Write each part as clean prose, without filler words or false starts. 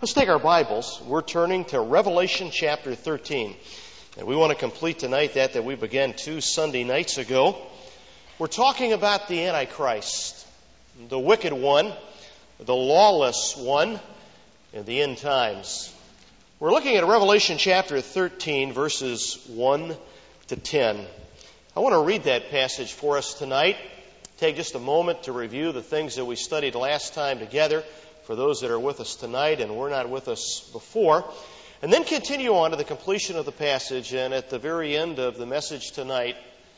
Let's take our Bibles. We're turning to Revelation chapter 13. And we want to complete tonight that we began 2 Sunday nights ago. We're talking about the Antichrist, the wicked one, the lawless one, in the end times. We're looking at Revelation chapter 13, verses 1 to 10. I want to read that passage for us tonight. Take just a moment to review the things that we studied last time together for those that are with us tonight and were not with us before. And then continue on to the completion of the passage, and at the very end of the message tonight,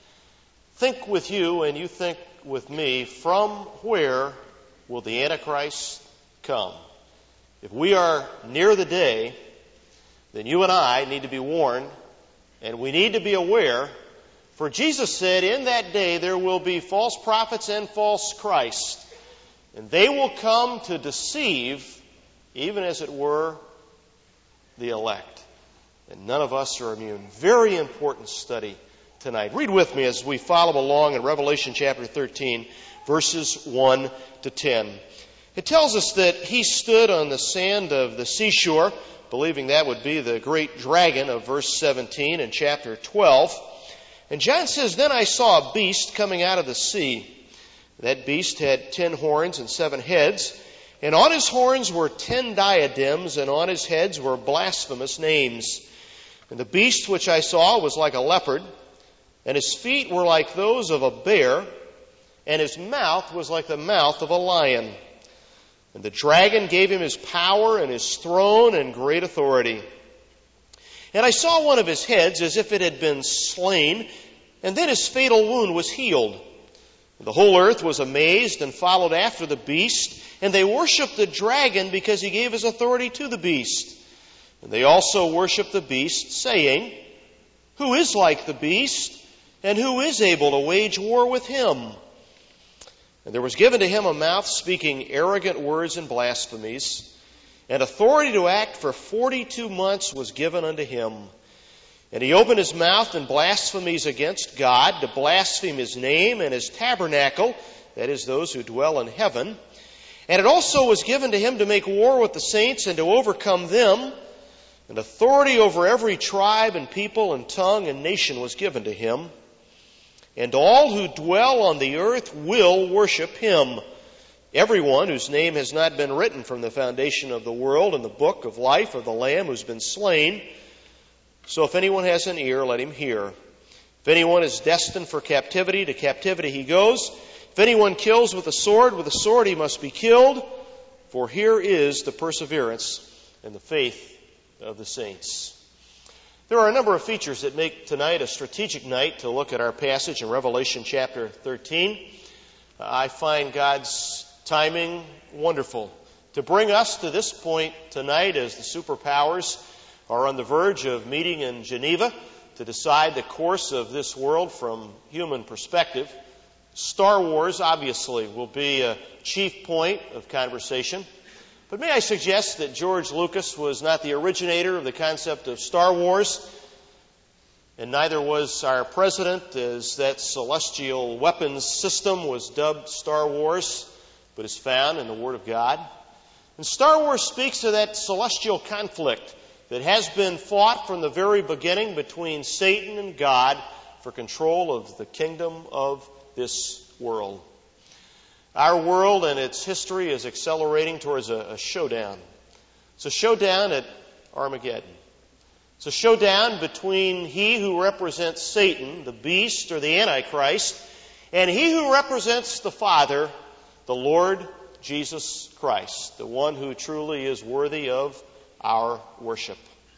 think with you and you think with me, from where will the Antichrist come? If we are near the day, then you and I need to be warned, and we need to be aware, for Jesus said, in that day there will be false prophets and false Christ, and they will come to deceive, even as it were, the elect. And none of us are immune. Very important study tonight. Read with me as we follow along in Revelation chapter 13, verses 1 to 10. It tells us that he stood on the sand of the seashore, believing that would be the great dragon of verse 17 in chapter 12. And John says, then I saw a beast coming out of the sea. That beast had 10 horns and 7 heads, and on his horns were 10 diadems, and on his heads were blasphemous names. And the beast which I saw was like a leopard, and his feet were like those of a bear, and his mouth was like the mouth of a lion. And the dragon gave him his power and his throne and great authority. And I saw one of his heads as if it had been slain, and then his fatal wound was healed. The whole earth was amazed and followed after the beast, and they worshipped the dragon because he gave his authority to the beast. And they also worshipped the beast, saying, who is like the beast, and who is able to wage war with him? And there was given to him a mouth speaking arrogant words and blasphemies, and authority to act for 42 months was given unto him. And he opened his mouth in blasphemies against God, to blaspheme his name and his tabernacle, that is, those who dwell in heaven. And it also was given to him to make war with the saints and to overcome them. And authority over every tribe and people and tongue and nation was given to him. And all who dwell on the earth will worship him. Everyone whose name has not been written from the foundation of the world in the book of life of the Lamb who's been slain. So if anyone has an ear, let him hear. If anyone is destined for captivity, to captivity he goes. If anyone kills with a sword he must be killed. For here is the perseverance and the faith of the saints. There are a number of features that make tonight a strategic night to look at our passage in Revelation chapter 13. I find God's timing wonderful to bring us to this point tonight as the superpowers are on the verge of meeting in Geneva to decide the course of this world from human perspective. Star Wars, obviously, will be a chief point of conversation. But may I suggest that George Lucas was not the originator of the concept of Star Wars, and neither was our president, as that celestial weapons system was dubbed Star Wars, but is found in the Word of God. And Star Wars speaks of that celestial conflict that has been fought from the very beginning between Satan and God for control of the kingdom of this world. Our world and its history is accelerating towards a showdown. It's a showdown at Armageddon. It's a showdown between he who represents Satan, the beast or the Antichrist, and he who represents the Father, the Lord Jesus Christ, the one who truly is worthy of our worship.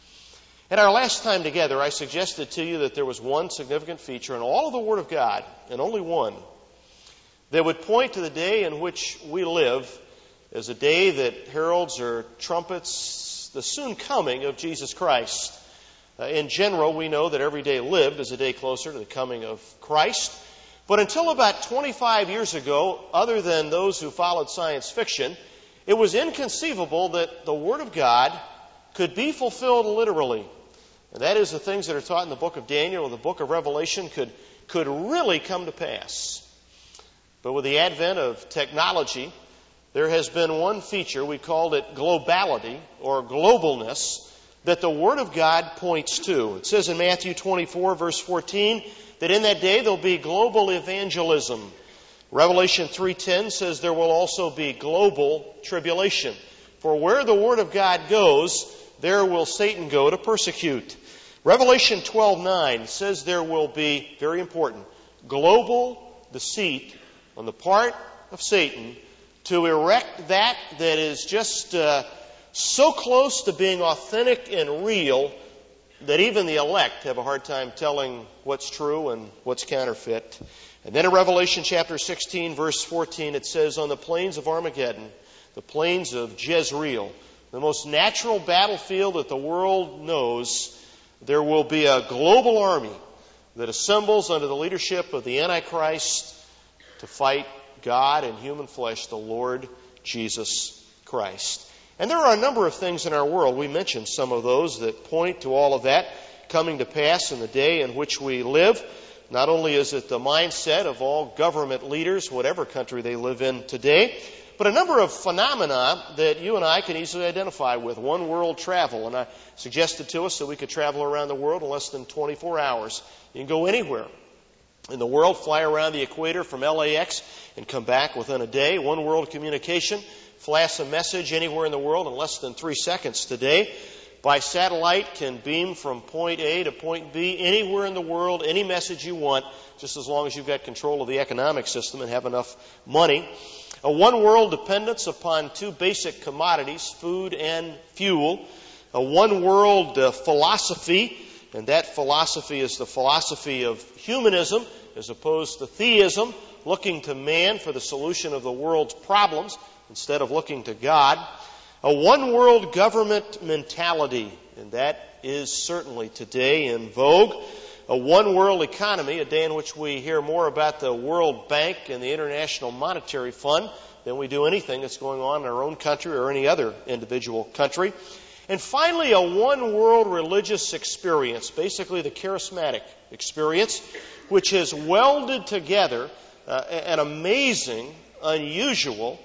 At our last time together, I suggested to you that there was one significant feature in all of the Word of God, and only one, that would point to the day in which we live as a day that heralds or trumpets the soon coming of Jesus Christ. In general, we know that every day lived is a day closer to the coming of Christ. But until about 25 years ago, other than those who followed science fiction, it was inconceivable that the Word of God could be fulfilled literally. And that is, the things that are taught in the book of Daniel or the book of Revelation could really come to pass. But with the advent of technology, there has been one feature, we called it globality or globalness, that the Word of God points to. It says in Matthew 24, verse 14, that in that day there'll be global evangelism. Revelation 3:10 says there will also be global tribulation. For where the Word of God goes, there will Satan go to persecute. Revelation 12:9 says there will be, very important, global deceit on the part of Satan to erect that is just so close to being authentic and real that even the elect have a hard time telling what's true and what's counterfeit. And then in Revelation chapter 16, verse 14, it says, on the plains of Armageddon, the plains of Jezreel, the most natural battlefield that the world knows, there will be a global army that assembles under the leadership of the Antichrist to fight God in human flesh, the Lord Jesus Christ. And there are a number of things in our world, we mentioned some of those, that point to all of that coming to pass in the day in which we live. Not only is it the mindset of all government leaders, whatever country they live in today, but a number of phenomena that you and I can easily identify with. One world travel, and I suggested to us that we could travel around the world in less than 24 hours. You can go anywhere in the world, fly around the equator from LAX and come back within a day. One world communication, flash a message anywhere in the world in less than 3 seconds today. By satellite, can beam from point A to point B anywhere in the world, any message you want, just as long as you've got control of the economic system and have enough money. A one-world dependence upon two basic commodities, food and fuel. A one-world philosophy, and that philosophy is the philosophy of humanism as opposed to theism, looking to man for the solution of the world's problems instead of looking to God. A one-world government mentality, and that is certainly today in vogue. A one-world economy, a day in which we hear more about the World Bank and the International Monetary Fund than we do anything that's going on in our own country or any other individual country. And finally, a one-world religious experience, basically the charismatic experience, which has welded together an amazing, unusual,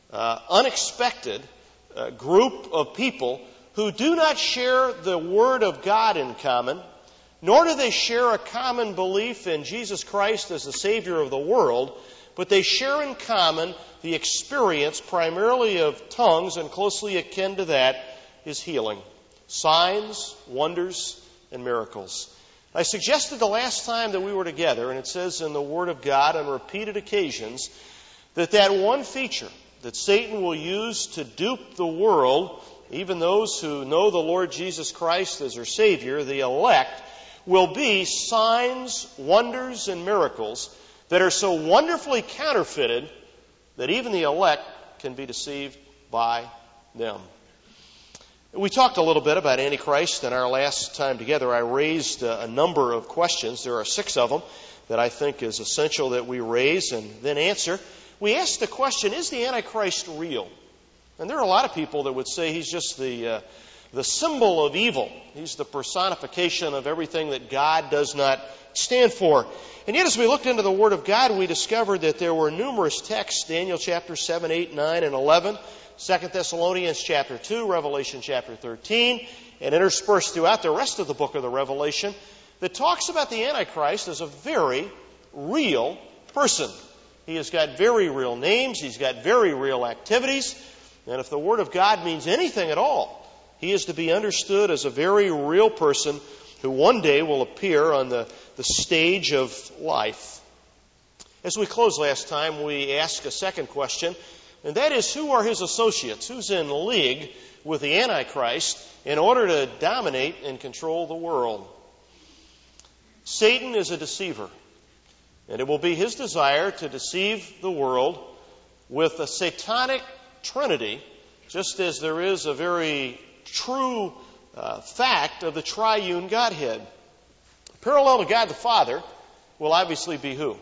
unexpected group of people who do not share the Word of God in common, nor do they share a common belief in Jesus Christ as the Savior of the world, but they share in common the experience primarily of tongues, and closely akin to that is healing. Signs, wonders, and miracles. I suggested the last time that we were together, and it says in the Word of God on repeated occasions, that one feature that Satan will use to dupe the world, even those who know the Lord Jesus Christ as their Savior, the elect, will be signs, wonders, and miracles that are so wonderfully counterfeited that even the elect can be deceived by them. We talked a little bit about Antichrist in our last time together. I raised a number of questions. There are 6 of them that I think is essential that we raise and then answer. We asked the question, is the Antichrist real? And there are a lot of people that would say he's just the symbol of evil. He's the personification of everything that God does not stand for. And yet as we looked into the Word of God, we discovered that there were numerous texts, Daniel chapter 7, 8, 9, and 11, 2 Thessalonians chapter 2, Revelation chapter 13, and interspersed throughout the rest of the book of the Revelation, that talks about the Antichrist as a very real person. He has got very real names. He's got very real activities. And if the Word of God means anything at all, he is to be understood as a very real person who one day will appear on the stage of life. As we closed last time, we asked a second question, and that is, who are his associates? Who's in league with the Antichrist in order to dominate and control the world? Satan is a deceiver. And it will be his desire to deceive the world with a satanic trinity, just as there is a very true fact of the triune Godhead. Parallel to God the Father will obviously be who?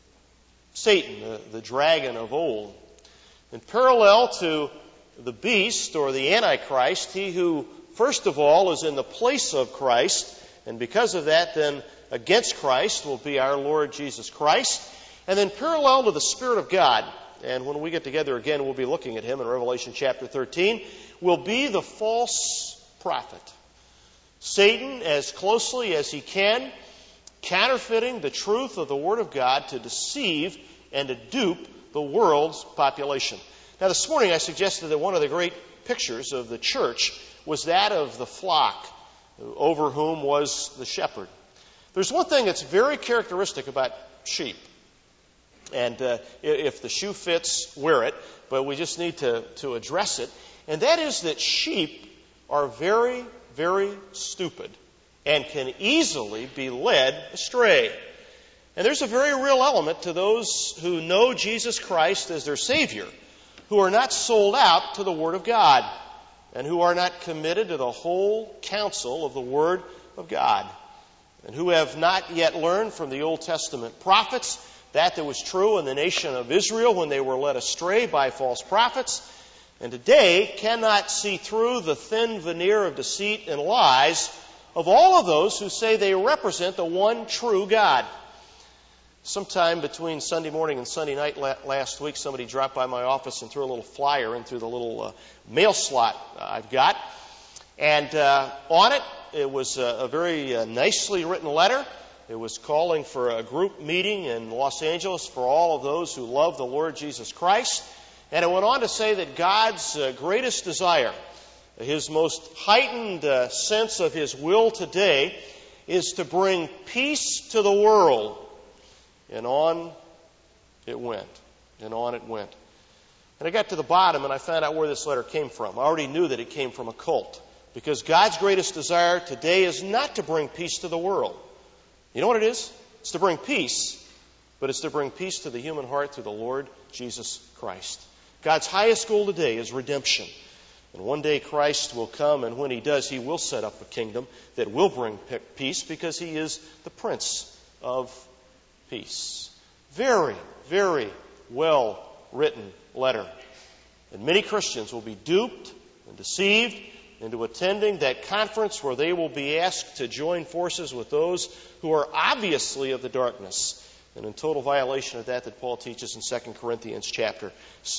Satan, the dragon of old. And parallel to the beast or the Antichrist, he who first of all is in the place of Christ, and because of that then against Christ will be our Lord Jesus Christ. And then parallel to the Spirit of God, and when we get together again, we'll be looking at him in Revelation chapter 13, will be the false prophet. Satan, as closely as he can, counterfeiting the truth of the Word of God to deceive and to dupe the world's population. Now, this morning I suggested that one of the great pictures of the church was that of the flock, over whom was the shepherd. There's one thing that's very characteristic about sheep. And if the shoe fits, wear it. But we just need to address it. And that is that sheep are very, very stupid and can easily be led astray. And there's a very real element to those who know Jesus Christ as their Savior, who are not sold out to the Word of God, and who are not committed to the whole counsel of the Word of God, and who have not yet learned from the Old Testament prophets that was true in the nation of Israel when they were led astray by false prophets, and today cannot see through the thin veneer of deceit and lies of all of those who say they represent the one true God. Sometime between Sunday morning and Sunday night last week, somebody dropped by my office and threw a little flyer in through the little mail slot I've got. And on it, it was a very nicely written letter. It was calling for a group meeting in Los Angeles for all of those who love the Lord Jesus Christ. And it went on to say that God's greatest desire, His most heightened sense of His will today, is to bring peace to the world. And on it went. And on it went. And I got to the bottom and I found out where this letter came from. I already knew that it came from a cult. Because God's greatest desire today is not to bring peace to the world. You know what it is? It's to bring peace. But it's to bring peace to the human heart through the Lord Jesus Christ. God's highest goal today is redemption. And one day Christ will come, and when He does, He will set up a kingdom that will bring peace because He is the Prince of Peace. Very, very well written letter. And many Christians will be duped and deceived into attending that conference where they will be asked to join forces with those who are obviously of the darkness and in total violation of that Paul teaches in 2 Corinthians chapter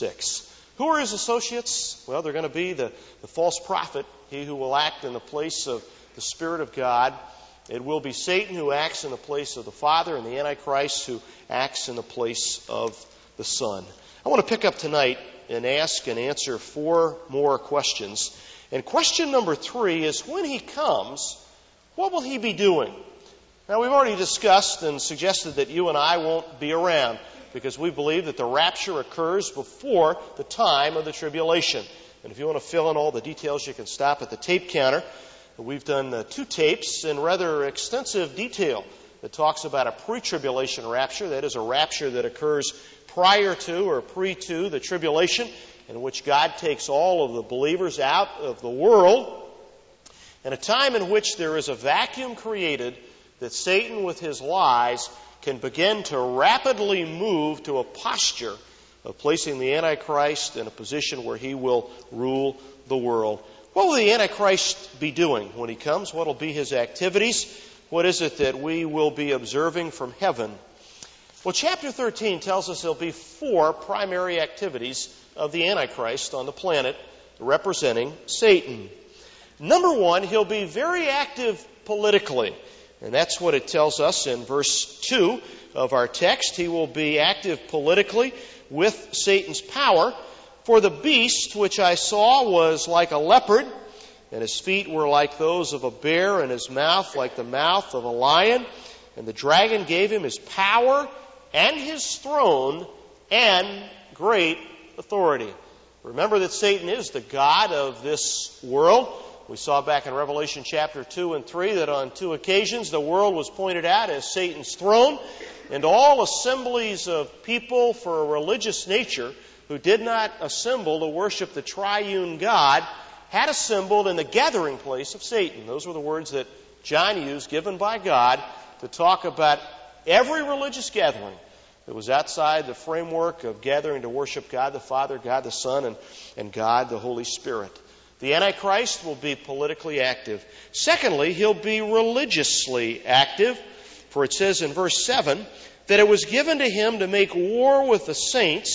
6. Who are his associates? Well, they're going to be the false prophet, he who will act in the place of the Spirit of God. It will be Satan who acts in the place of the Father, and the Antichrist who acts in the place of the Son. I want to pick up tonight and ask and answer 4 more questions. And question number 3 is, when He comes, what will He be doing? Now, we've already discussed and suggested that you and I won't be around because we believe that the rapture occurs before the time of the tribulation. And if you want to fill in all the details, you can stop at the tape counter. We've done 2 tapes in rather extensive detail that talks about a pre-tribulation rapture. That is a rapture that occurs prior to or pre-to the tribulation, in which God takes all of the believers out of the world, and a time in which there is a vacuum created that Satan with his lies can begin to rapidly move to a posture of placing the Antichrist in a position where he will rule the world. What will the Antichrist be doing when he comes? What will be his activities? What is it that we will be observing from heaven? Well, chapter 13 tells us there'll be 4 primary activities of the Antichrist on the planet representing Satan. Number 1, he'll be very active politically. And that's what it tells us in verse 2 of our text. He will be active politically with Satan's power. For the beast which I saw was like a leopard, and his feet were like those of a bear, and his mouth like the mouth of a lion. And the dragon gave him his power and his throne and great authority. Remember that Satan is the god of this world. We saw back in Revelation chapter 2 and 3 that on 2 occasions the world was pointed out as Satan's throne, and all assemblies of people for a religious nature who did not assemble to worship the triune God had assembled in the gathering place of Satan. Those were the words that John used, given by God, to talk about every religious gathering that was outside the framework of gathering to worship God the Father, God the Son, and God the Holy Spirit. The Antichrist will be politically active. Secondly, he'll be religiously active. For it says in verse 7 that it was given to him to make war with the saints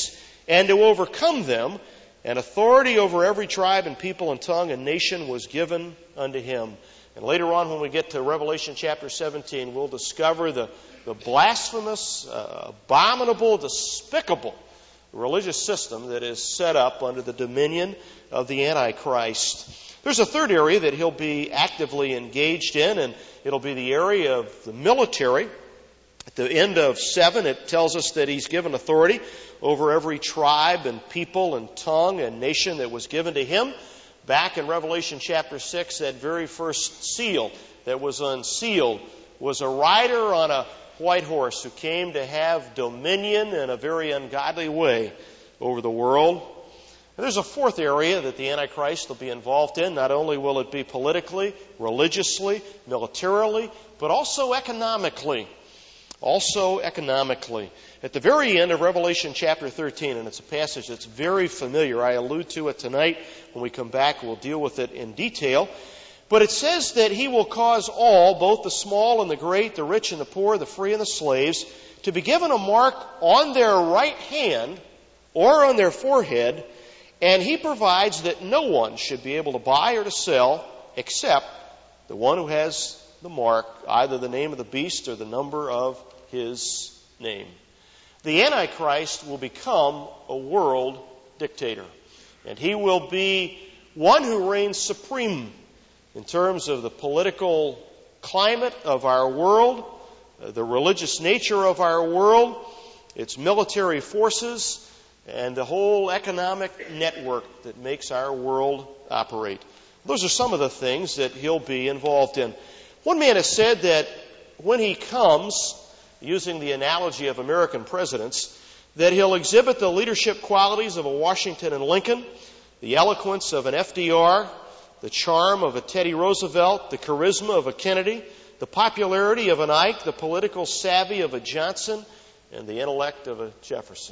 and to overcome them, and authority over every tribe and people and tongue and nation was given unto him. And later on, when we get to Revelation chapter 17, we'll discover the blasphemous, abominable, despicable religious system that is set up under the dominion of the Antichrist. There's a third area that he'll be actively engaged in, and it'll be the area of the military. At the end of 7, it tells us that he's given authority over every tribe and people and tongue and nation that was given to him. Back in Revelation chapter 6, that very first seal that was unsealed was a rider on a white horse who came to have dominion in a very ungodly way over the world. And there's a fourth area that the Antichrist will be involved in. Not only will it be politically, religiously, militarily, but also economically. Also economically. At the very end of Revelation chapter 13, and it's a passage that's very familiar. I allude to it tonight. When we come back, we'll deal with it in detail. But it says that he will cause all, both the small and the great, the rich and the poor, the free and the slaves, to be given a mark on their right hand or on their forehead, and he provides that no one should be able to buy or to sell except the one who has the mark, either the name of the beast or the number of his name. The Antichrist will become a world dictator, and he will be one who reigns supreme in terms of the political climate of our world, the religious nature of our world, its military forces, and the whole economic network that makes our world operate. Those are some of the things that he'll be involved in. One man has said that when he comes, using the analogy of American presidents, that he'll exhibit the leadership qualities of a Washington and Lincoln, the eloquence of an FDR, the charm of a Teddy Roosevelt, the charisma of a Kennedy, the popularity of an Ike, the political savvy of a Johnson, and the intellect of a Jefferson.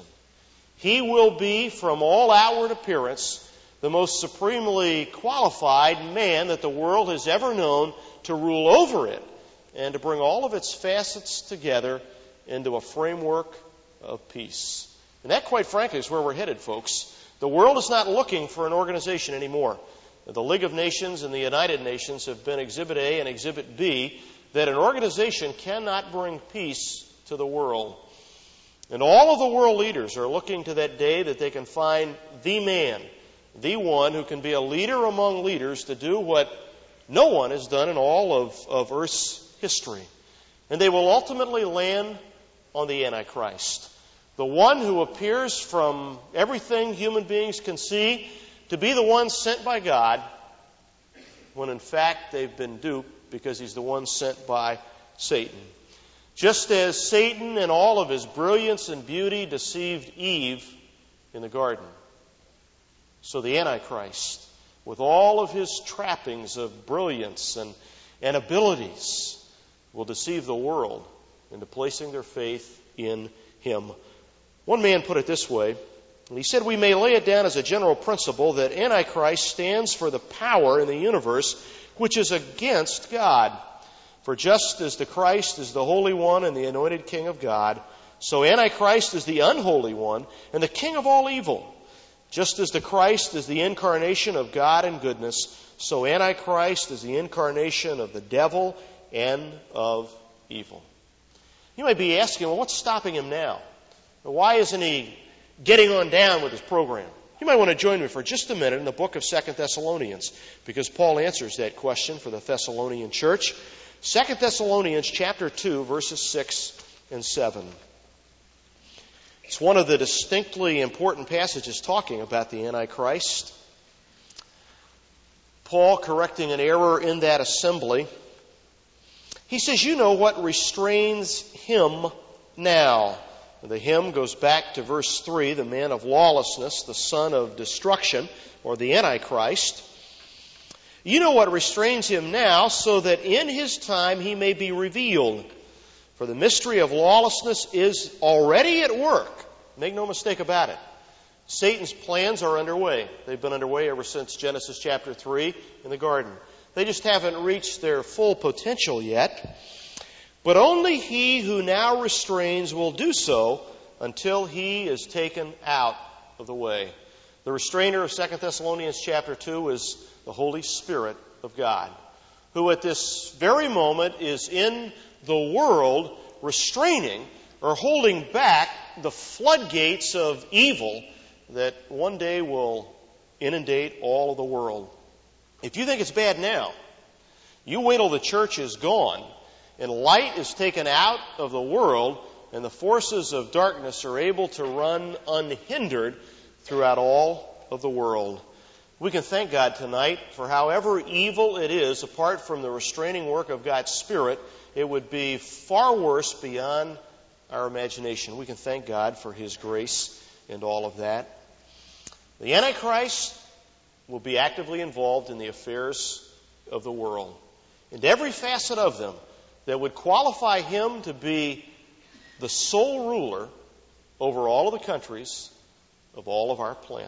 He will be, from all outward appearance, the most supremely qualified man that the world has ever known to rule over it and to bring all of its facets together into a framework of peace. And that, quite frankly, is where we're headed, folks. The world is not looking for an organization anymore. The League of Nations and the United Nations have been Exhibit A and Exhibit B, that an organization cannot bring peace to the world. And all of the world leaders are looking to that day that they can find the man, the one who can be a leader among leaders to do what no one has done in all of Earth's history. And they will ultimately land on the Antichrist, the one who appears from everything human beings can see to be the one sent by God, when in fact they've been duped because he's the one sent by Satan. Just as Satan in all of his brilliance and beauty deceived Eve in the garden, so the Antichrist, with all of his trappings of brilliance and abilities, will deceive the world into placing their faith in him. One man put it this way, and he said, we may lay it down as a general principle that Antichrist stands for the power in the universe which is against God. For just as the Christ is the Holy One and the anointed King of God, so Antichrist is the unholy one and the king of all evil. Just as the Christ is the incarnation of God and goodness, so Antichrist is the incarnation of the devil and of evil. You might be asking, well, what's stopping him now? Why isn't he getting on down with his program? You might want to join me for just a minute in the book of 2 Thessalonians, because Paul answers that question for the Thessalonian church. 2 Thessalonians chapter 2, verses 6 and 7. It's one of the distinctly important passages talking about the Antichrist. Paul, correcting an error in that assembly, he says, you know what restrains him now. The him goes back to verse 3, the man of lawlessness, the son of destruction, or the Antichrist. You know what restrains him now, so that in his time he may be revealed. For the mystery of lawlessness is already at work. Make no mistake about it. Satan's plans are underway. They've been underway ever since Genesis chapter 3 in the garden. They just haven't reached their full potential yet. But only he who now restrains will do so until he is taken out of the way. The restrainer of 2 Thessalonians chapter 2 is the Holy Spirit of God, who at this very moment is in the world restraining or holding back the floodgates of evil that one day will inundate all of the world. If you think it's bad now, you wait till the church is gone and light is taken out of the world and the forces of darkness are able to run unhindered throughout all of the world. We can thank God tonight for however evil it is, apart from the restraining work of God's Spirit, it would be far worse beyond our imagination. We can thank God for His grace and all of that. The Antichrist will be actively involved in the affairs of the world, and every facet of them that would qualify him to be the sole ruler over all of the countries of all of our planet.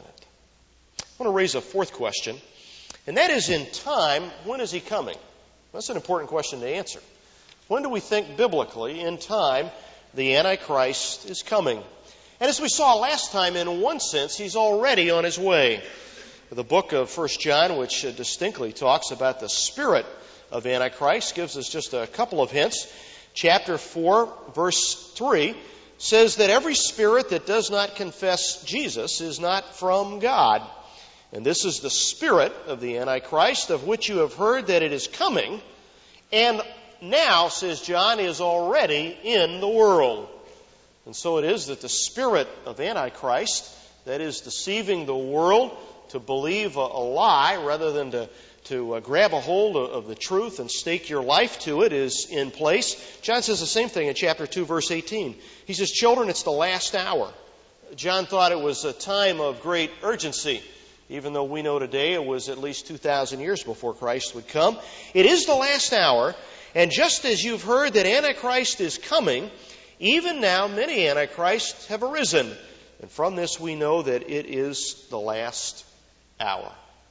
I want to raise a fourth question, and that is, in time, when is he coming? That's an important question to answer. When do we think biblically, in time, the Antichrist is coming? And as we saw last time, in one sense, he's already on his way. The book of 1 John, which distinctly talks about the spirit of Antichrist, gives us just a couple of hints. Chapter 4, verse 3, says that every spirit that does not confess Jesus is not from God. And this is the spirit of the Antichrist, of which you have heard that it is coming, and now, says John, is already in the world. And so it is that the spirit of Antichrist, that is deceiving the world to believe a lie rather than to grab a hold of the truth and stake your life to it, is in place. John says the same thing in chapter 2, verse 18. He says, children, it's the last hour. John thought it was a time of great urgency, even though we know today it was at least 2,000 years before Christ would come. It is the last hour, and just as you've heard that Antichrist is coming, even now many Antichrists have arisen. And from this we know that it is the last hour.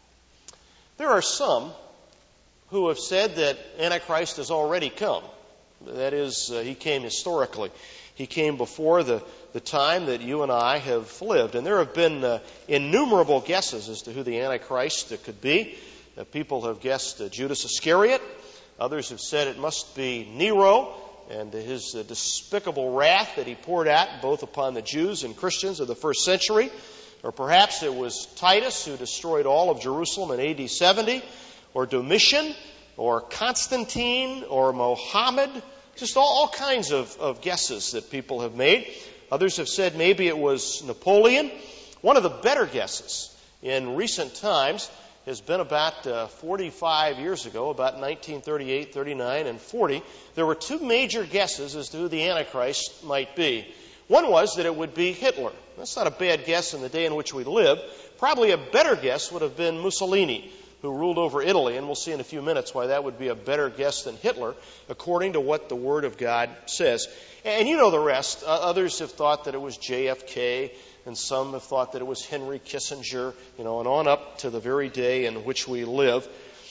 There are some who have said that Antichrist has already come. That is, he came historically. He came before the time that you and I have lived. And there have been innumerable guesses as to who the Antichrist could be. People have guessed Judas Iscariot. Others have said it must be Nero and his despicable wrath that he poured out both upon the Jews and Christians of the first century. Or perhaps it was Titus who destroyed all of Jerusalem in AD 70, or Domitian, or Constantine, or Mohammed. Just all kinds of guesses that people have made. Others have said maybe it was Napoleon. One of the better guesses in recent times has been about 45 years ago, about 1938, 39, and 40. There were two major guesses as to who the Antichrist might be. One was that it would be Hitler. That's not a bad guess in the day in which we live. Probably a better guess would have been Mussolini, who ruled over Italy, and we'll see in a few minutes why that would be a better guess than Hitler, according to what the Word of God says. And you know the rest. Others have thought that it was JFK, and some have thought that it was Henry Kissinger, and on up to the very day in which we live.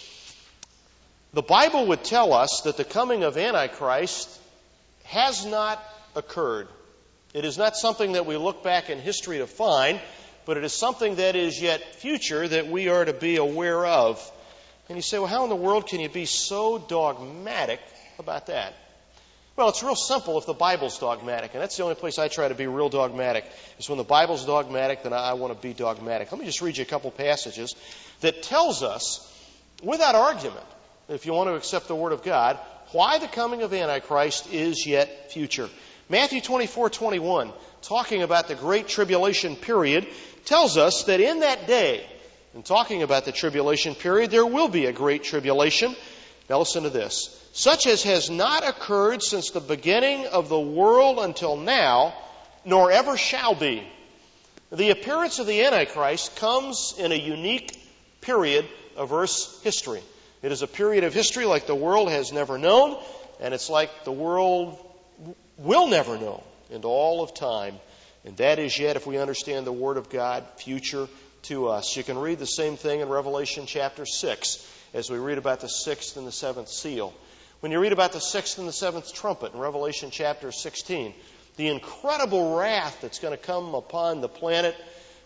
The Bible would tell us that the coming of Antichrist has not occurred. It is not something that we look back in history to find, but it is something that is yet future that we are to be aware of. And you say, well, how in the world can you be so dogmatic about that? Well, it's real simple if the Bible's dogmatic, and that's the only place I try to be real dogmatic, is when the Bible's dogmatic, then I want to be dogmatic. Let me just read you a couple passages that tells us, without argument, if you want to accept the Word of God, why the coming of Antichrist is yet future. Matthew 24:21, talking about the Great Tribulation period, tells us that in that day, and talking about the tribulation period, there will be a great tribulation. Now listen to this. Such as has not occurred since the beginning of the world until now, nor ever shall be. The appearance of the Antichrist comes in a unique period of Earth's history. It is a period of history like the world has never known, and it's like the world will never know in all of time. And that is yet, if we understand the Word of God, future to us. You can read the same thing in Revelation chapter 6 as we read about the sixth and the seventh seal. When you read about the sixth and the seventh trumpet in Revelation chapter 16, the incredible wrath that's going to come upon the planet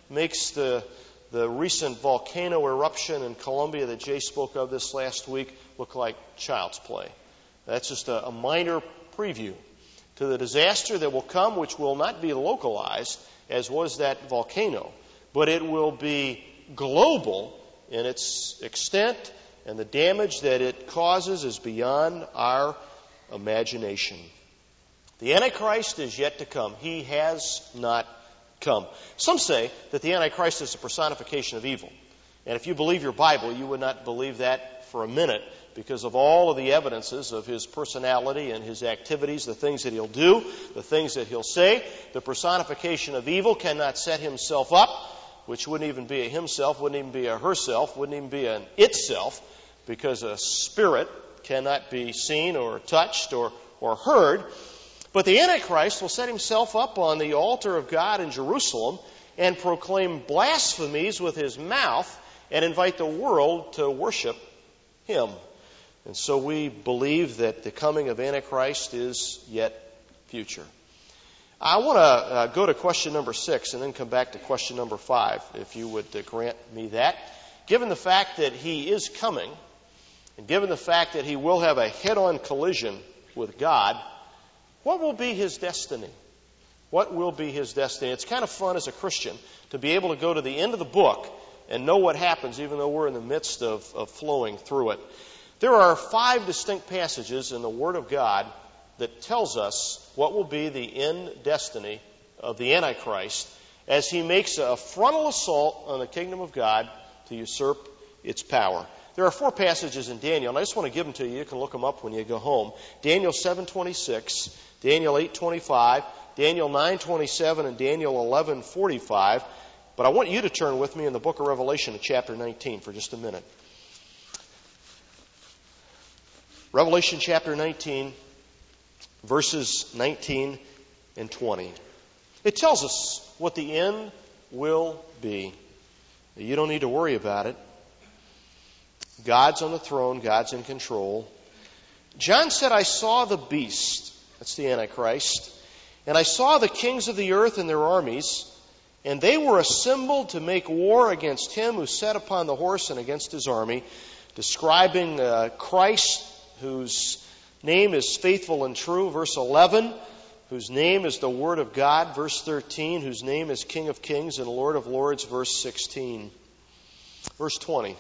makes the recent volcano eruption in Colombia that Jay spoke of this last week look like child's play. That's just a minor preview to the disaster that will come, which will not be localized, as was that volcano, but it will be global in its extent, and the damage that it causes is beyond our imagination. The Antichrist is yet to come. He has not come. Some say that the Antichrist is a personification of evil. And if you believe your Bible, you would not believe that for a minute because of all of the evidences of his personality and his activities, the things that he'll do, the things that he'll say. The personification of evil cannot set himself up, which wouldn't even be a himself, wouldn't even be a herself, wouldn't even be an itself, because a spirit cannot be seen or touched or heard. But the Antichrist will set himself up on the altar of God in Jerusalem and proclaim blasphemies with his mouth and invite the world to worship him. And so we believe that the coming of Antichrist is yet future. I want to go to question number 6 and then come back to question number 5, if you would grant me that. Given the fact that he is coming, and given the fact that he will have a head-on collision with God, what will be his destiny? What will be his destiny? It's kind of fun as a Christian to be able to go to the end of the book and know what happens, even though we're in the midst of flowing through it. There are 5 distinct passages in the Word of God that tells us what will be the end destiny of the Antichrist as he makes a frontal assault on the kingdom of God to usurp its power. There are 4 passages in Daniel, and I just want to give them to you. You can look them up when you go home. Daniel 7:26, Daniel 8:25, Daniel 9:27, and Daniel 11:45. But I want you to turn with me in the book of Revelation to chapter 19 for just a minute. Revelation chapter 19, verses 19 and 20. It tells us what the end will be. You don't need to worry about it. God's on the throne. God's in control. John said, I saw the beast, that's the Antichrist, and I saw the kings of the earth and their armies, and they were assembled to make war against him who sat upon the horse and against his army, describing Christ, whose name is faithful and true, verse 11, whose name is the Word of God, verse 13, whose name is King of Kings and Lord of Lords, verse 16. Verse 20.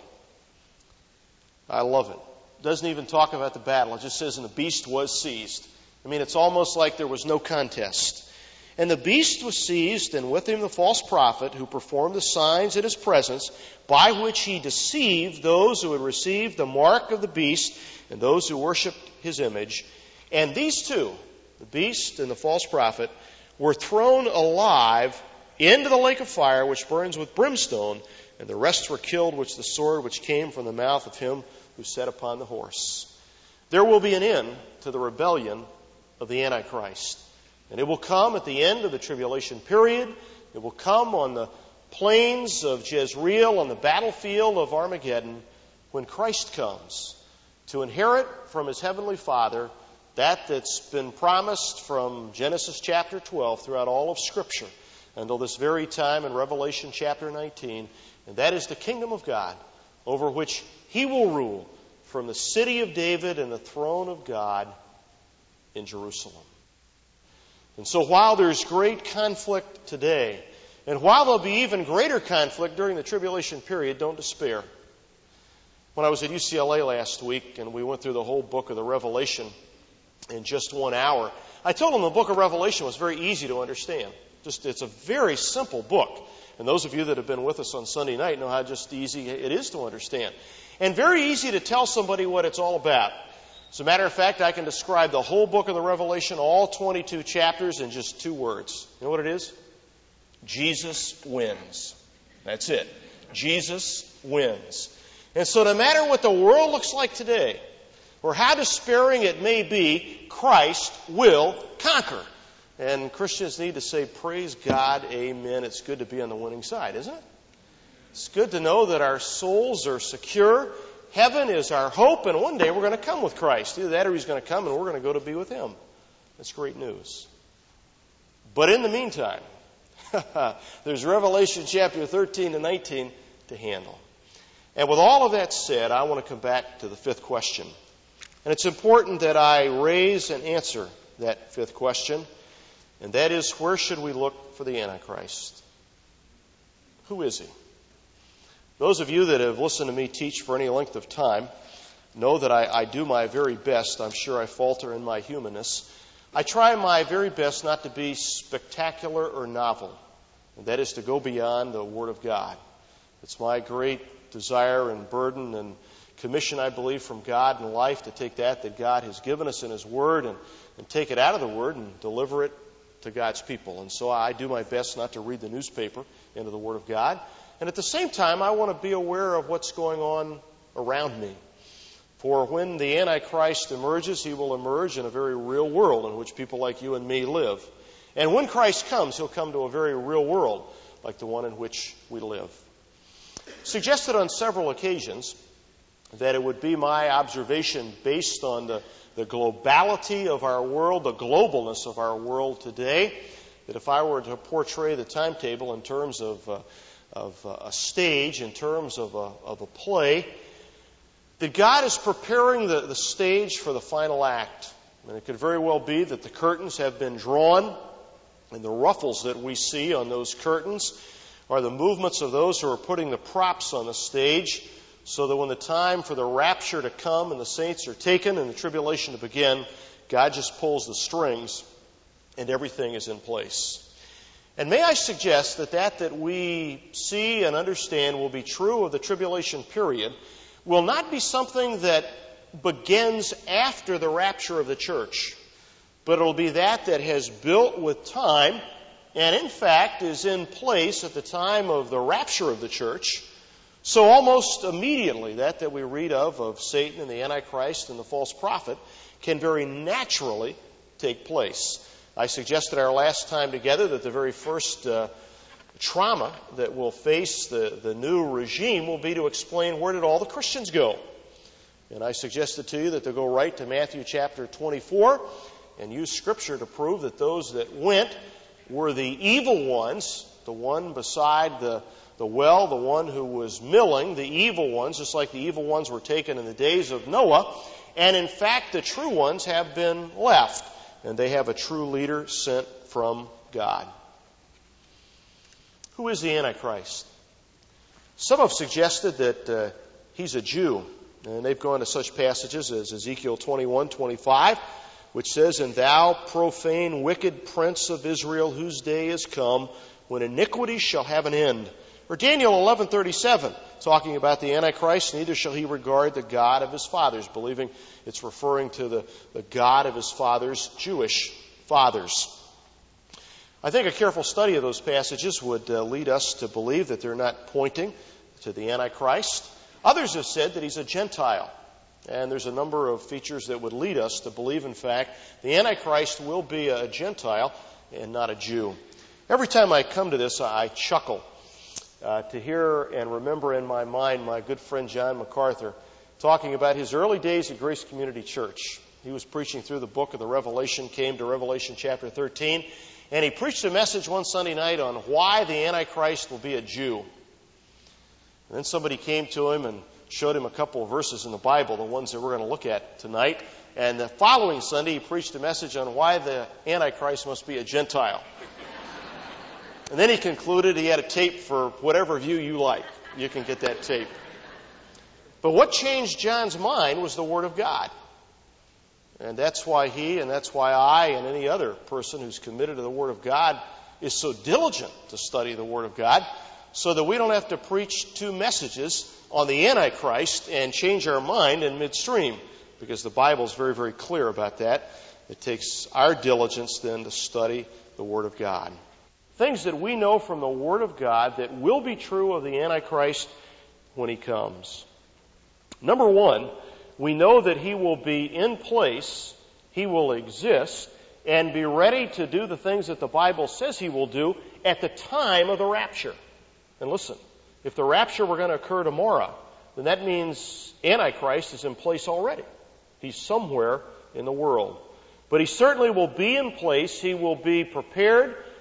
I love it. It doesn't even talk about the battle. It just says, and the beast was seized. I mean, it's almost like there was no contest. And the beast was seized, and with him the false prophet, who performed the signs in his presence, by which he deceived those who had received the mark of the beast and those who worshipped his image. And these two, the beast and the false prophet, were thrown alive into the lake of fire, which burns with brimstone, and the rest were killed with the sword which came from the mouth of him who sat upon the horse. There will be an end to the rebellion of the Antichrist. And it will come at the end of the tribulation period. It will come on the plains of Jezreel, on the battlefield of Armageddon, when Christ comes to inherit from his heavenly Father that's been promised from Genesis chapter 12 throughout all of Scripture until this very time in Revelation chapter 19. And that is the kingdom of God, over which he will rule from the city of David and the throne of God in Jerusalem. And so while there's great conflict today, and while there'll be even greater conflict during the tribulation period, don't despair. When I was at UCLA last week and we went through the whole book of the Revelation in just 1 hour, I told them the book of Revelation was very easy to understand. It's a very simple book. And those of you that have been with us on Sunday night know how just easy it is to understand. And very easy to tell somebody what it's all about. As a matter of fact, I can describe the whole book of the Revelation, all 22 chapters, in just 2 words. You know what it is? Jesus wins. That's it. Jesus wins. And so no matter what the world looks like today, or how despairing it may be, Christ will conquer. And Christians need to say, praise God, amen. It's good to be on the winning side, isn't it? It's good to know that our souls are secure. Heaven is our hope, and one day we're going to come with Christ. Either that or he's going to come and we're going to go to be with him. That's great news. But in the meantime, There's Revelation chapter 13 to 19 to handle. And with all of that said, I want to come back to the fifth question. And it's important that I raise and answer that fifth question, and that is, where should we look for the Antichrist? Who is he? Those of you that have listened to me teach for any length of time know that I do my very best. I'm sure I falter in my humanness. I try my very best not to be spectacular or novel, and that is to go beyond the Word of God. It's my great desire and burden and commission, I believe, from God in life to take that God has given us in His Word and take it out of the Word and deliver it to God's people. And so I do my best not to read the newspaper into the Word of God. And at the same time, I want to be aware of what's going on around me. For when the Antichrist emerges, he will emerge in a very real world in which people like you and me live. And when Christ comes, He'll come to a very real world like the one in which we live. Suggested on several occasions that it would be my observation based on the globality of our world, the globalness of our world today, that if I were to portray the timetable in terms of a stage, in terms of a play, that God is preparing the stage for the final act. And it could very well be that the curtains have been drawn, and the ruffles that we see on those curtains are the movements of those who are putting the props on the stage, so that when the time for the rapture to come and the saints are taken and the tribulation to begin, God just pulls the strings and everything is in place. And may I suggest that we see and understand will be true of the tribulation period will not be something that begins after the rapture of the church, but it will be that has built with time and in fact is in place at the time of the rapture of the church. So almost immediately that we read of Satan and the Antichrist and the false prophet can very naturally take place. I suggested our last time together that the very first trauma that will face the new regime will be to explain where did all the Christians go. And I suggested to you that they'll go right to Matthew chapter 24 and use Scripture to prove that those that went were the evil ones, the one beside the well, the one who was milling, the evil ones, just like the evil ones were taken in the days of Noah. And in fact, the true ones have been left, and they have a true leader sent from God. Who is the Antichrist? Some have suggested that he's a Jew, and they've gone to such passages as Ezekiel 21:25, which says, "And thou, profane, wicked prince of Israel, whose day is come, when iniquity shall have an end." Or Daniel 11:37, talking about the Antichrist, "Neither shall he regard the God of his fathers," believing it's referring to the God of his fathers, Jewish fathers. I think a careful study of those passages would lead us to believe that they're not pointing to the Antichrist. Others have said that he's a Gentile. And there's a number of features that would lead us to believe, in fact, the Antichrist will be a Gentile and not a Jew. Every time I come to this, I chuckle to hear and remember in my mind my good friend John MacArthur talking about his early days at Grace Community Church. He was preaching through the book of the Revelation, came to Revelation chapter 13, and he preached a message one Sunday night on why the Antichrist will be a Jew. And then somebody came to him and showed him a couple of verses in the Bible, the ones that we're going to look at tonight. And the following Sunday, he preached a message on why the Antichrist must be a Gentile. And then he concluded he had a tape for whatever view you like. You can get that tape. But what changed John's mind was the Word of God. And that's why he, and that's why I, and any other person who's committed to the Word of God is so diligent to study the Word of God, so that we don't have to preach two messages on the Antichrist and change our mind in midstream, because the Bible is very, very clear about that. It takes our diligence then to study the Word of God. Things that we know from the Word of God that will be true of the Antichrist when he comes. Number one, we know that he will be in place, he will exist, and be ready to do the things that the Bible says he will do at the time of the rapture. And listen, if the rapture were going to occur tomorrow, then that means Antichrist is in place already. He's somewhere in the world. But he certainly will be in place. He will be prepared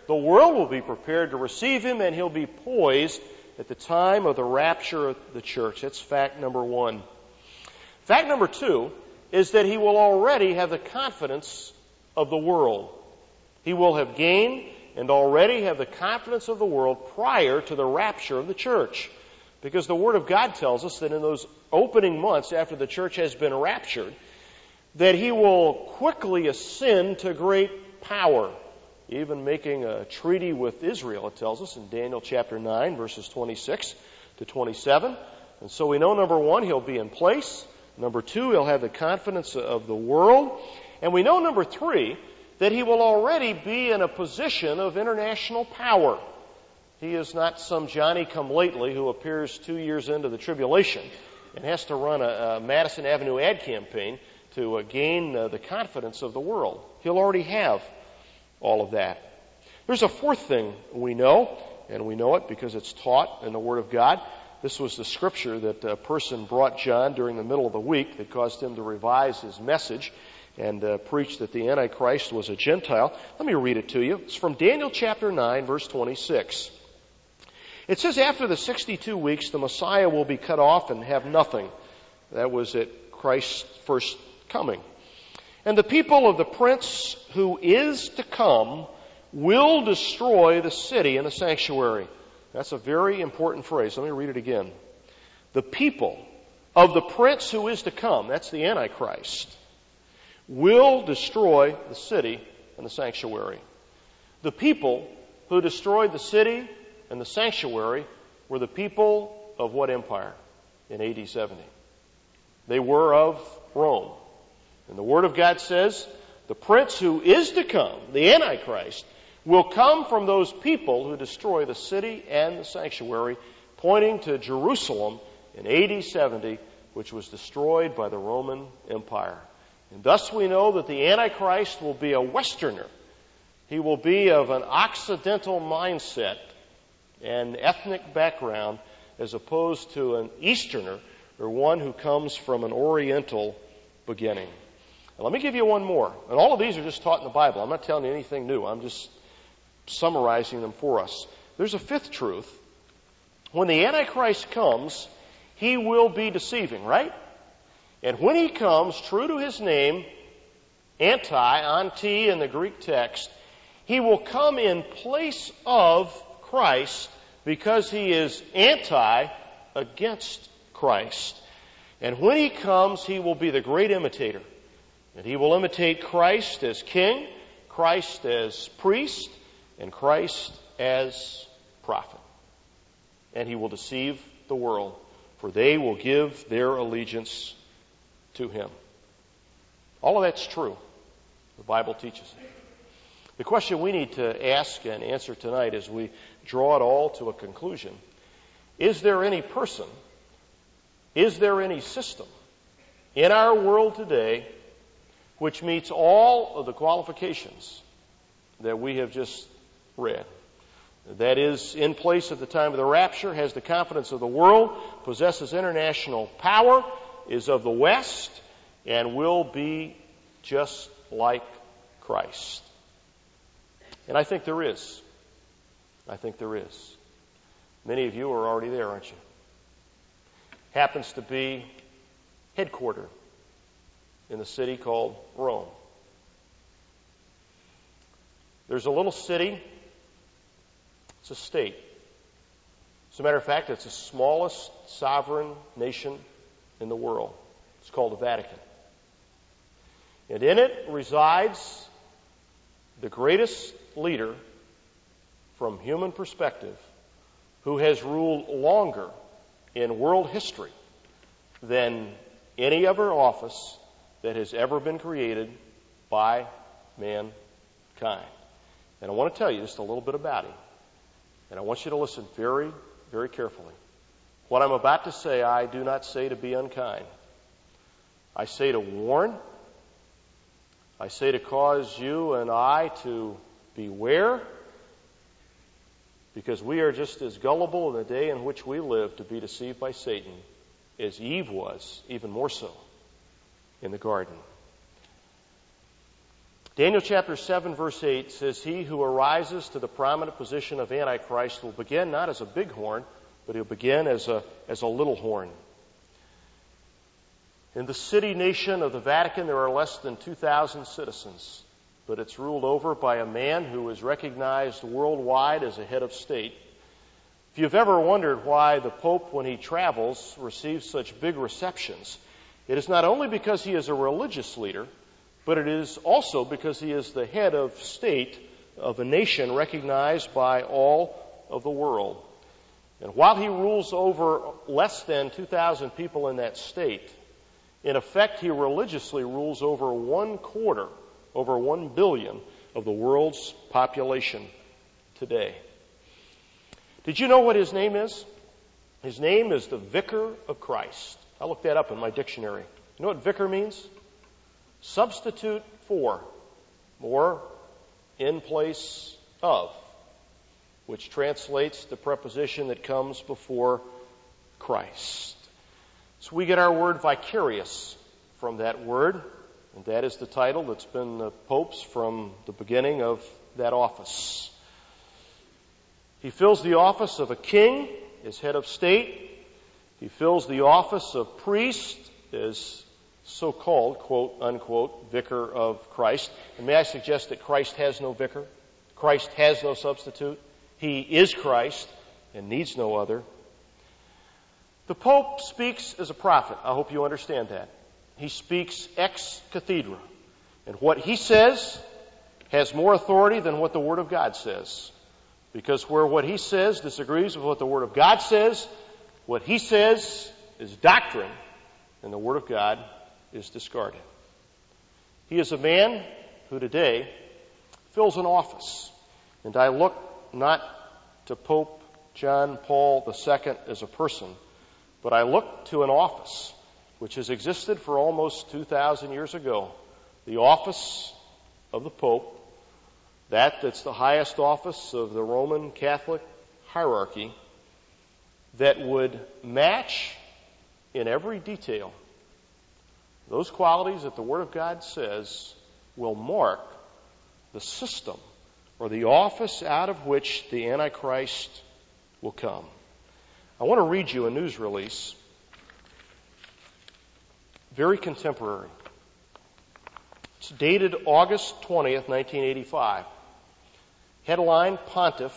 The world will be prepared to receive him, and he'll be poised at the time of the rapture of the church. That's fact number one. Fact number two is that he will already have the confidence of the world. He will have gained and already have the confidence of the world prior to the rapture of the church. Because the Word of God tells us that in those opening months after the church has been raptured, that he will quickly ascend to great power, even making a treaty with Israel, it tells us in Daniel chapter 9, verses 26 to 27. And so we know, number one, he'll be in place. Number two, he'll have the confidence of the world. And we know, number three, that he will already be in a position of international power. He is not some Johnny-come-lately who appears 2 years into the tribulation and has to run a Madison Avenue ad campaign to gain the confidence of the world. He'll already have all of that. There's a fourth thing we know, and we know it because it's taught in the Word of God. This was the scripture that a person brought John during the middle of the week that caused him to revise his message and preach that the Antichrist was a Gentile. Let me read it to you. It's from Daniel chapter 9, verse 26. It says, after the 62 weeks, the Messiah will be cut off and have nothing. That was at Christ's first coming. And the people of the prince who is to come will destroy the city and the sanctuary. That's a very important phrase. Let me read it again. The people of the prince who is to come, that's the Antichrist, will destroy the city and the sanctuary. The people who destroyed the city and the sanctuary were the people of what empire in AD 70? They were of Rome. And the Word of God says, the prince who is to come, the Antichrist, will come from those people who destroy the city and the sanctuary, pointing to Jerusalem in AD 70, which was destroyed by the Roman Empire. And thus we know that the Antichrist will be a Westerner. He will be of an Occidental mindset and ethnic background as opposed to an Easterner or one who comes from an Oriental beginning. And let me give you one more. And all of these are just taught in the Bible. I'm not telling you anything new. I'm just summarizing them for us. There's a fifth truth. When the Antichrist comes, he will be deceiving, right? And when he comes, true to his name, anti in the Greek text, he will come in place of Christ because he is against Christ. And when he comes, he will be the great imitator. And he will imitate Christ as king, Christ as priest, and Christ as prophet. And he will deceive the world, for they will give their allegiance to him. All of that's true. The Bible teaches it. The question we need to ask and answer tonight as we draw it all to a conclusion, is there any person, is there any system in our world today which meets all of the qualifications that we have just read? That is in place at the time of the rapture, has the confidence of the world, possesses international power, is of the West, and will be just like Christ. And I think there is. I think there is. Many of you are already there, aren't you? Happens to be headquartered in the city called Rome. There's a little city. It's a state. As a matter of fact, it's the smallest sovereign nation in the world. It's called the Vatican. And in it resides the greatest leader from human perspective who has ruled longer in world history than any other office that has ever been created by mankind. And I want to tell you just a little bit about him. And I want you to listen very, very carefully. What I'm about to say, I do not say to be unkind. I say to warn. I say to cause you and I to beware, because we are just as gullible in the day in which we live to be deceived by Satan as Eve was, even more so, in the garden. Daniel chapter 7, verse 8 says, "He who arises to the prominent position of Antichrist will begin not as a big horn, but he'll begin as a little horn." In the city-nation of the Vatican, there are less than 2,000 citizens, but it's ruled over by a man who is recognized worldwide as a head of state. If you've ever wondered why the Pope, when he travels, receives such big receptions, it is not only because he is a religious leader, but it is also because he is the head of state of a nation recognized by all of the world. And while he rules over less than 2,000 people in that state, in effect, he religiously rules over 1/4, over 1 billion of the world's population today. Did you know what his name is? His name is the Vicar of Christ. I looked that up in my dictionary. You know what vicar means? Substitute for, or in place of, which translates the preposition that comes before Christ. So we get our word vicarious from that word, and that is the title that's been the Pope's from the beginning of that office. He fills the office of a king as head of state. He fills the office of priest as so-called, quote, unquote, vicar of Christ. And may I suggest that Christ has no vicar? Christ has no substitute. He is Christ and needs no other. The Pope speaks as a prophet. I hope you understand that. He speaks ex cathedra. And what he says has more authority than what the Word of God says. Because where what he says disagrees with what the Word of God says, what he says is doctrine, and the Word of God is discarded. He is a man who today fills an office. And I look not to Pope John Paul II as a person, but I look to an office which has existed for almost 2,000 years ago. The office of the Pope, that's the highest office of the Roman Catholic hierarchy, that would match in every detail those qualities that the Word of God says will mark the system or the office out of which the Antichrist will come. I want to read you a news release, very contemporary. It's dated August 20th, 1985. Headline, Pontiff,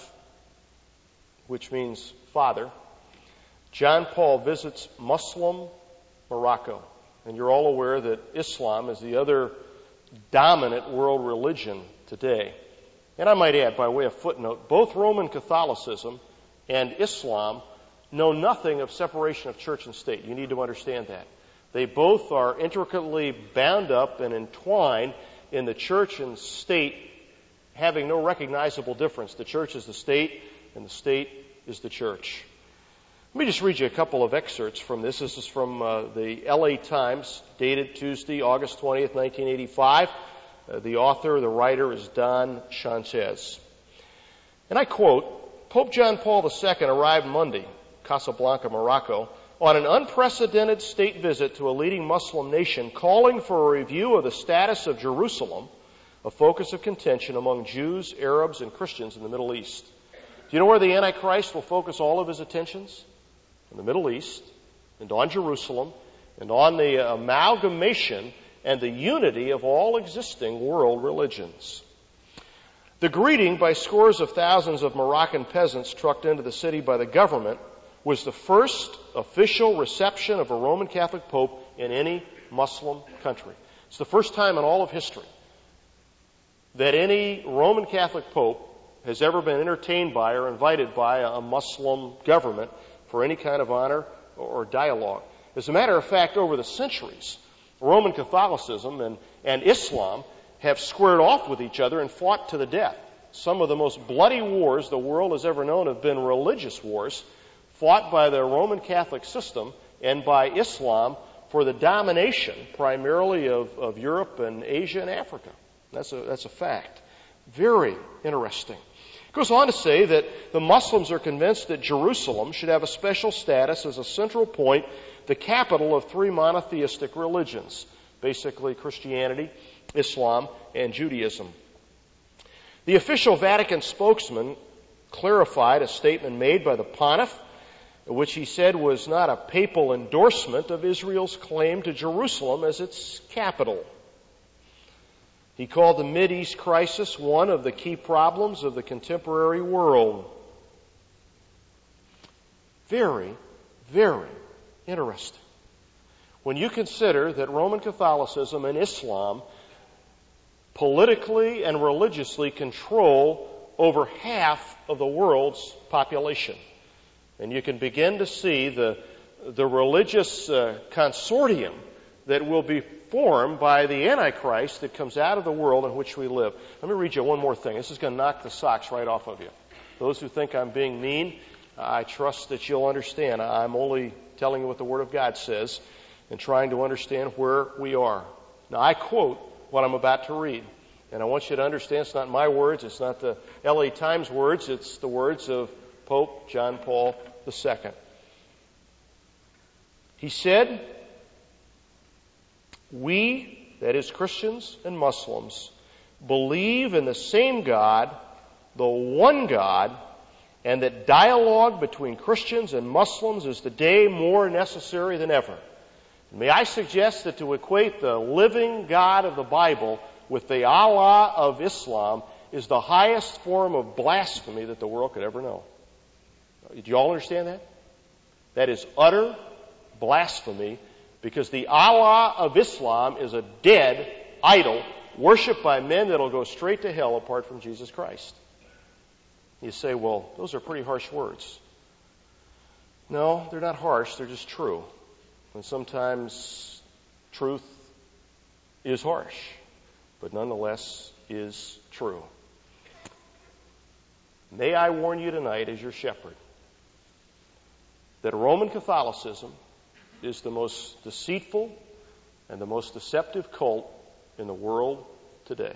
which means father. John Paul visits Muslim Morocco. And you're all aware that Islam is the other dominant world religion today. And I might add, by way of footnote, both Roman Catholicism and Islam know nothing of separation of church and state. You need to understand that. They both are intricately bound up and entwined in the church and state having no recognizable difference. The church is the state, and the state is the church. Let me just read you a couple of excerpts from this. This is from the LA Times, dated Tuesday, August 20th, 1985. The author, the writer, is Don Sanchez. And I quote, "Pope John Paul II arrived Monday, Casablanca, Morocco, on an unprecedented state visit to a leading Muslim nation, calling for a review of the status of Jerusalem, a focus of contention among Jews, Arabs, and Christians in the Middle East." Do you know where the Antichrist will focus all of his attentions? In the Middle East, and on Jerusalem, and on the amalgamation and the unity of all existing world religions. The greeting by scores of thousands of Moroccan peasants trucked into the city by the government was the first official reception of a Roman Catholic Pope in any Muslim country. It's the first time in all of history that any Roman Catholic Pope has ever been entertained by or invited by a Muslim government for any kind of honor or dialogue. As a matter of fact, over the centuries, Roman Catholicism and Islam have squared off with each other and fought to the death. Some of the most bloody wars the world has ever known have been religious wars fought by the Roman Catholic system and by Islam for the domination primarily of Europe and Asia and Africa. That's a fact. Very interesting. It goes on to say that the Muslims are convinced that Jerusalem should have a special status as a central point, the capital of three monotheistic religions, basically Christianity, Islam, and Judaism. The official Vatican spokesman clarified a statement made by the pontiff, which he said was not a papal endorsement of Israel's claim to Jerusalem as its capital. He called the Mideast crisis one of the key problems of the contemporary world. Very, very interesting. When you consider that Roman Catholicism and Islam politically and religiously control over half of the world's population. And you can begin to see the religious consortium that will be formed by the Antichrist that comes out of the world in which we live. Let me read you one more thing. This is going to knock the socks right off of you. Those who think I'm being mean, I trust that you'll understand. I'm only telling you what the Word of God says and trying to understand where we are. Now, I quote what I'm about to read. And I want you to understand it's not my words, it's not the LA Times words, it's the words of Pope John Paul II. He said, "We, that is Christians and Muslims, believe in the same God, the one God, and that dialogue between Christians and Muslims is today more necessary than ever. May I suggest that to equate the living God of the Bible with the Allah of Islam is the highest form of blasphemy that the world could ever know." Do you all understand that? That is utter blasphemy, because the Allah of Islam is a dead idol worshipped by men that will go straight to hell apart from Jesus Christ. You say, well, those are pretty harsh words. No, they're not harsh, they're just true. And sometimes truth is harsh, but nonetheless is true. May I warn you tonight as your shepherd that Roman Catholicism is the most deceitful and the most deceptive cult in the world today.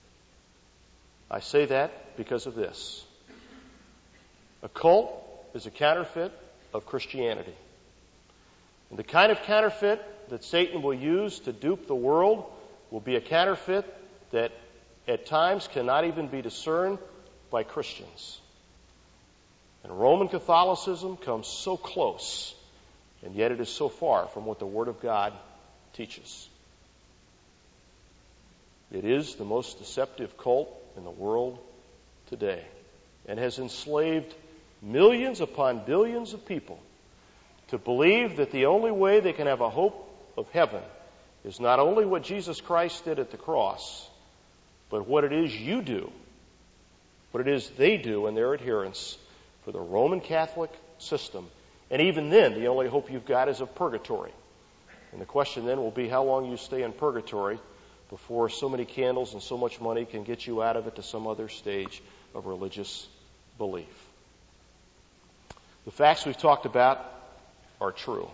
I say that because of this. A cult is a counterfeit of Christianity. And the kind of counterfeit that Satan will use to dupe the world will be a counterfeit that at times cannot even be discerned by Christians. And Roman Catholicism comes so close, and yet it is so far from what the Word of God teaches. It is the most deceptive cult in the world today and has enslaved millions upon billions of people to believe that the only way they can have a hope of heaven is not only what Jesus Christ did at the cross, but what it is you do, what it is they do in their adherence for the Roman Catholic system. And even then, the only hope you've got is of purgatory. And the question then will be how long you stay in purgatory before so many candles and so much money can get you out of it to some other stage of religious belief. The facts we've talked about are true.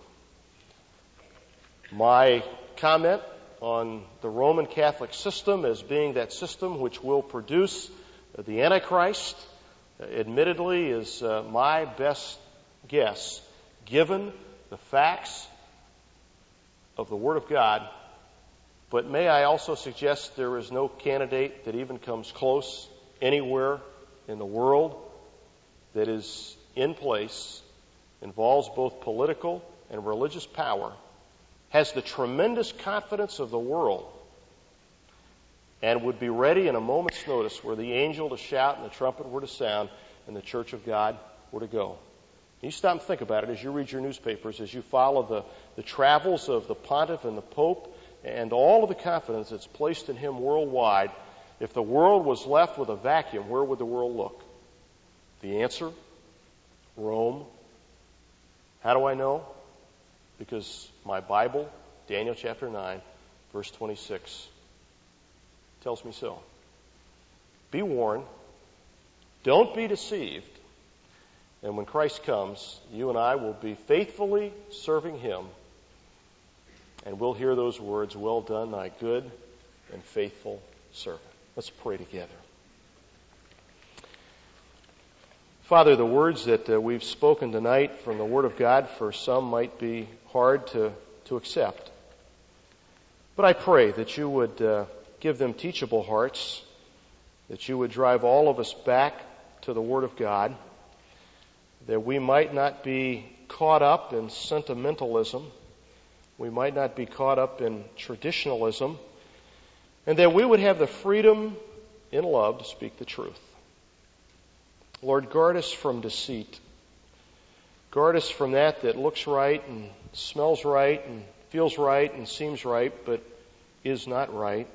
My comment on the Roman Catholic system as being that system which will produce the Antichrist, admittedly, is my best guess, given the facts of the Word of God. But may I also suggest there is no candidate that even comes close anywhere in the world that is in place, involves both political and religious power, has the tremendous confidence of the world, and would be ready in a moment's notice were the angel to shout and the trumpet were to sound and the church of God were to go. You stop and think about it as you read your newspapers, as you follow the travels of the pontiff and the pope and all of the confidence that's placed in him worldwide. If the world was left with a vacuum, where would the world look? The answer? Rome. How do I know? Because my Bible, Daniel chapter 9, verse 26, tells me so. Be warned. Don't be deceived. And when Christ comes, you and I will be faithfully serving Him. And we'll hear those words, "Well done, thy good and faithful servant." Let's pray together. Father, the words that we've spoken tonight from the Word of God for some might be hard to accept. But I pray that you would give them teachable hearts, that you would drive all of us back to the Word of God, that we might not be caught up in sentimentalism, we might not be caught up in traditionalism, and that we would have the freedom in love to speak the truth. Lord, guard us from deceit. Guard us from that looks right and smells right and feels right and seems right, but is not right.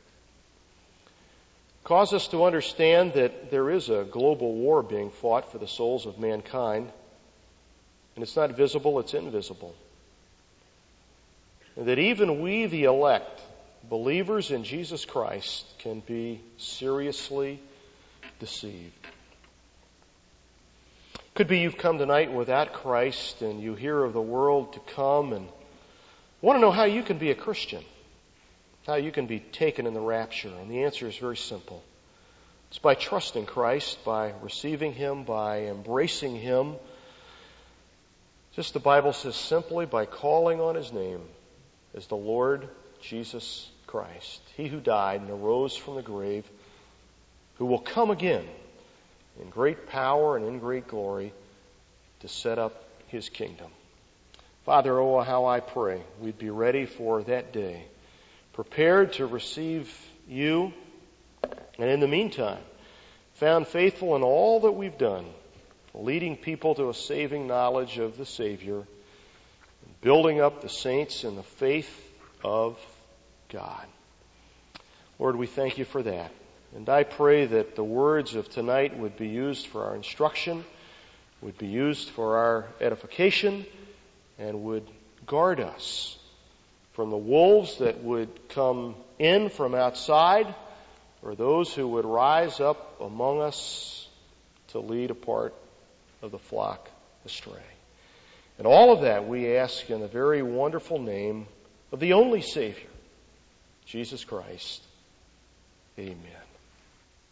Cause us to understand that there is a global war being fought for the souls of mankind, and it's not visible, it's invisible. And that even we, the elect, believers in Jesus Christ, can be seriously deceived. Could be you've come tonight without Christ and you hear of the world to come and want to know how you can be a Christian, how you can be taken in the rapture. And the answer is very simple. It's by trusting Christ, by receiving Him, by embracing Him. Just the Bible says simply by calling on His name as the Lord Jesus Christ, He who died and arose from the grave, who will come again in great power and in great glory to set up His kingdom. Father, oh, how I pray we'd be ready for that day, prepared to receive You, and in the meantime, found faithful in all that we've done, leading people to a saving knowledge of the Savior, building up the saints in the faith of God. Lord, we thank You for that. And I pray that the words of tonight would be used for our instruction, would be used for our edification, and would guard us from the wolves that would come in from outside, or those who would rise up among us to lead a part of the flock astray. And all of that we ask in the very wonderful name of the only Savior, Jesus Christ. Amen.